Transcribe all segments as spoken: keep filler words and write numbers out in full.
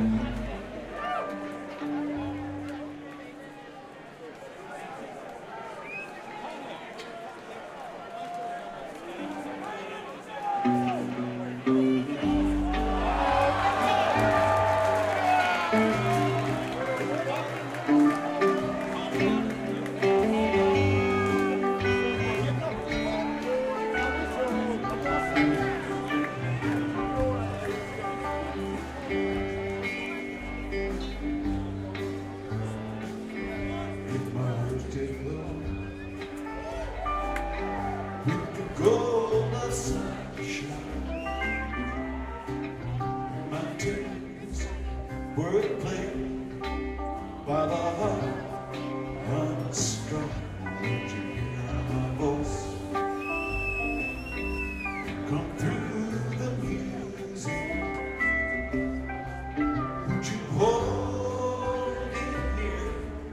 By the heart unstrung, would you hear my voice come through the music? Would you hold it near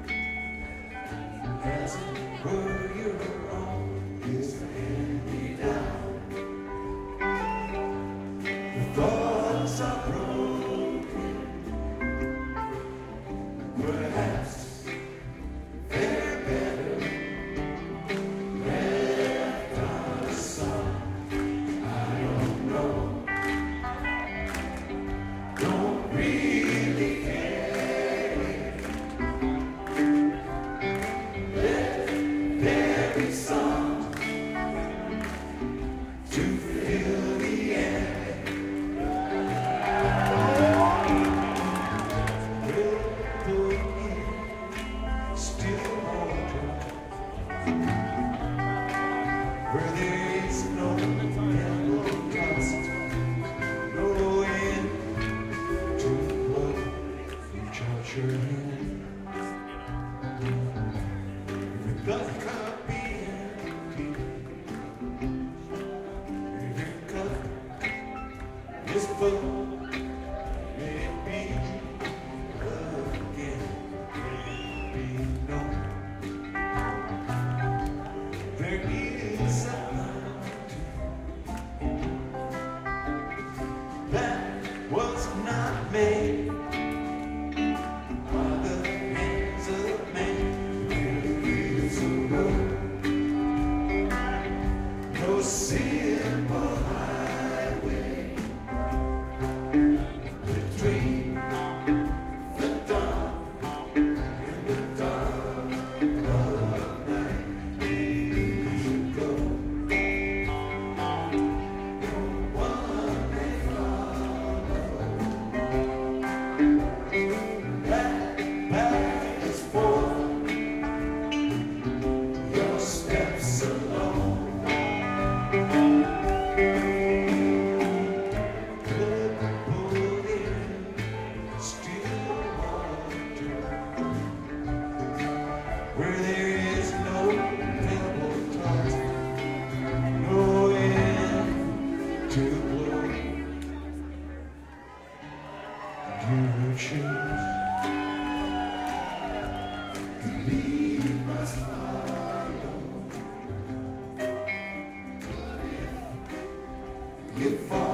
as it were your own? Is hand-me-down. The thoughts are broken. Perhaps they're better left unsung. I don't know. Don't really care. Let there be some to fill the air. Where there is no candle dust, no end to blood, reach out your hand. If it doesn't come be empty, if your cup is full, may it be again, may it be known. There is a mountain that was not made by the hands of man. There is a road, no simple highway between the dawn and the dark of night. Where there is no pebble tossed, no wind to blow, you choose to leave must follow. But if you fall